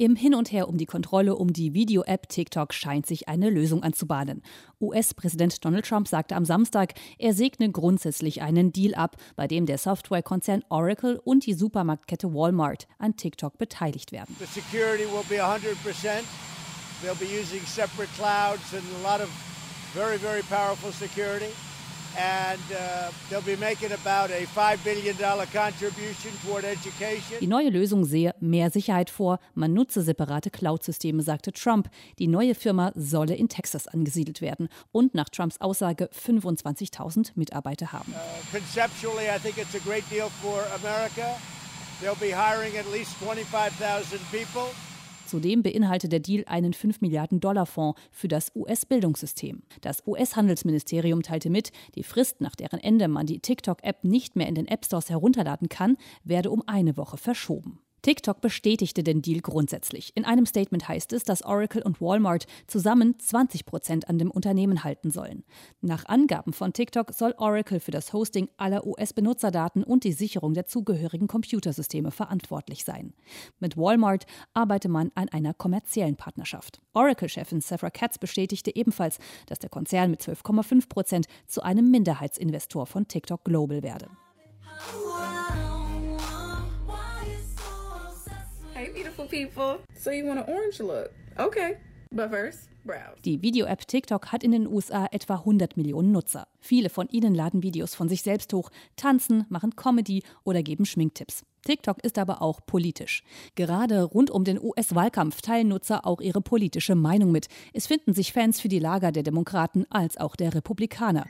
Im Hin und Her um die Kontrolle um die Video-App TikTok scheint sich eine Lösung anzubahnen. US-Präsident Donald Trump sagte am Samstag, er segne grundsätzlich einen Deal ab, bei dem der Softwarekonzern Oracle und die Supermarktkette Walmart an TikTok beteiligt werden. The security will be 100%. They'll be using separate clouds and a lot of very, very powerful security. And they'll be making about a $5 billion contribution toward education. Die neue Lösung sehe mehr Sicherheit vor, man nutze separate Cloud-Systeme, sagte Trump. Die neue Firma solle in Texas angesiedelt werden und nach Trumps Aussage 25.000 Mitarbeiter haben. Conceptually, I think it's a great deal for America. They'll be hiring at least 25,000 people. Zudem beinhaltet der Deal einen 5 Milliarden Dollar Fonds für das US-Bildungssystem. Das US-Handelsministerium teilte mit, die Frist, nach deren Ende man die TikTok-App nicht mehr in den App-Stores herunterladen kann, werde um eine Woche verschoben. TikTok bestätigte den Deal grundsätzlich. In einem Statement heißt es, dass Oracle und Walmart zusammen 20% an dem Unternehmen halten sollen. Nach Angaben von TikTok soll Oracle für das Hosting aller US-Benutzerdaten und die Sicherung der zugehörigen Computersysteme verantwortlich sein. Mit Walmart arbeite man an einer kommerziellen Partnerschaft. Oracle-Chefin Safra Catz bestätigte ebenfalls, dass der Konzern mit 12,5% zu einem Minderheitsinvestor von TikTok Global werde. Hey, beautiful people. So you want an orange look? Okay. But first, browse. Die Video-App TikTok hat in den USA etwa 100 Millionen Nutzer. Viele von ihnen laden Videos von sich selbst hoch, tanzen, machen Comedy oder geben Schminktipps. TikTok ist aber auch politisch. Gerade rund um den US-Wahlkampf teilen Nutzer auch ihre politische Meinung mit. Es finden sich Fans für die Lager der Demokraten als auch der Republikaner.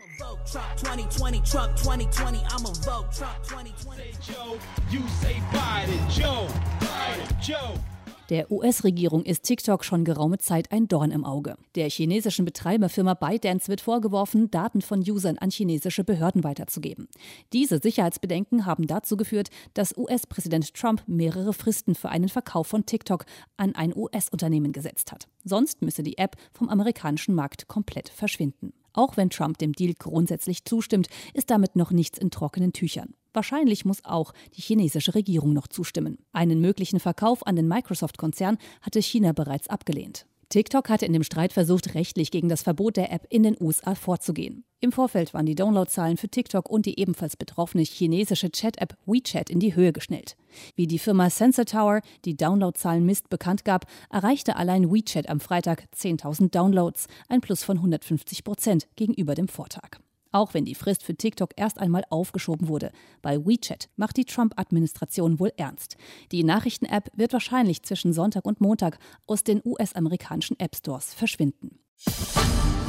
Der US-Regierung ist TikTok schon geraume Zeit ein Dorn im Auge. Der chinesischen Betreiberfirma ByteDance wird vorgeworfen, Daten von Usern an chinesische Behörden weiterzugeben. Diese Sicherheitsbedenken haben dazu geführt, dass US-Präsident Trump mehrere Fristen für einen Verkauf von TikTok an ein US-Unternehmen gesetzt hat. Sonst müsse die App vom amerikanischen Markt komplett verschwinden. Auch wenn Trump dem Deal grundsätzlich zustimmt, ist damit noch nichts in trockenen Tüchern. Wahrscheinlich muss auch die chinesische Regierung noch zustimmen. Einen möglichen Verkauf an den Microsoft-Konzern hatte China bereits abgelehnt. TikTok hatte in dem Streit versucht, rechtlich gegen das Verbot der App in den USA vorzugehen. Im Vorfeld waren die Downloadzahlen für TikTok und die ebenfalls betroffene chinesische Chat-App WeChat in die Höhe geschnellt. Wie die Firma Sensor Tower, die Downloadzahlen misst, bekannt gab, erreichte allein WeChat am Freitag 10.000 Downloads, ein Plus von 150% gegenüber dem Vortag. Auch wenn die Frist für TikTok erst einmal aufgeschoben wurde. Bei WeChat macht die Trump-Administration wohl ernst. Die Nachrichten-App wird wahrscheinlich zwischen Sonntag und Montag aus den US-amerikanischen App-Stores verschwinden.